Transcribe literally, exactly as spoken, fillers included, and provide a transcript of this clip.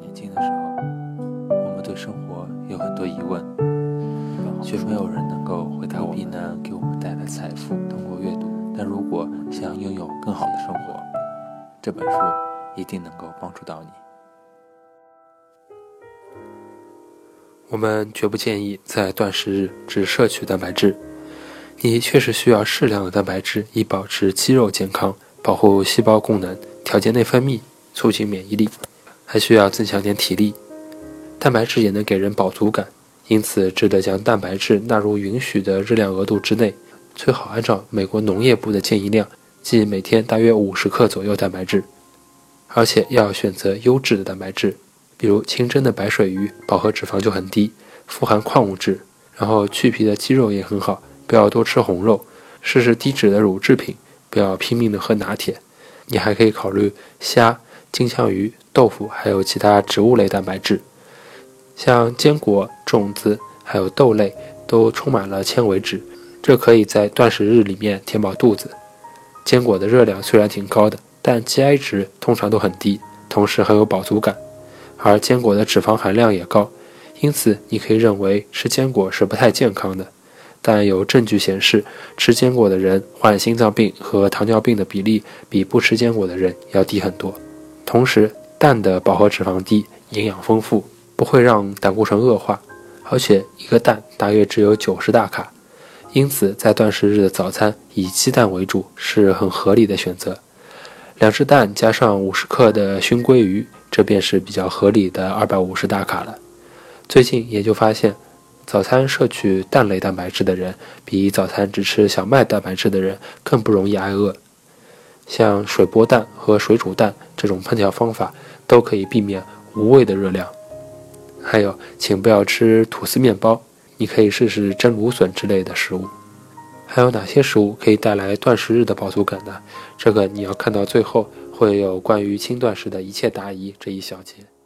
年轻的时候，我们对生活有很多疑问，却没有人能够回答避难给我们带来财富。通过阅读，但如果想拥有更好的生活，这本书一定能够帮助到你。我们绝不建议在断食日只摄取蛋白质，你确实需要适量的蛋白质以保持肌肉健康，保护细胞功能，调节内分泌，促进免疫力，还需要增强点体力。蛋白质也能给人饱足感，因此值得将蛋白质纳入允许的热量额度之内，最好按照美国农业部的建议量，即每天大约五十克左右蛋白质，而且要选择优质的蛋白质，比如清蒸的白水鱼，饱和脂肪就很低，富含矿物质，然后去皮的鸡肉也很好，不要多吃红肉，试试低脂的乳制品，不要拼命的喝拿铁。你还可以考虑虾、金枪鱼、豆腐，还有其他植物类蛋白质，像坚果、种子还有豆类都充满了纤维质，这可以在断食日里面填饱肚子。坚果的热量虽然挺高的，但 G I 值通常都很低，同时很有饱足感，而坚果的脂肪含量也高，因此你可以认为吃坚果是不太健康的。但有证据显示，吃坚果的人患心脏病和糖尿病的比例比不吃坚果的人要低很多。同时，蛋的饱和脂肪低，营养丰富，不会让胆固醇恶化，而且一个蛋大约只有九十大卡，因此在断食日的早餐以鸡蛋为主是很合理的选择。两只蛋加上五十克的熏鲑鱼，这便是比较合理的二百五十大卡了。最近研究发现，早餐摄取蛋类蛋白质的人，比早餐只吃小麦蛋白质的人更不容易挨饿。像水波蛋和水煮蛋这种烹调方法都可以避免无谓的热量。还有，请不要吃吐司面包，你可以试试蒸芦笋之类的食物。还有哪些食物可以带来断食日的饱足感呢？这个你要看到最后，会有关于轻断食的一切答疑这一小节。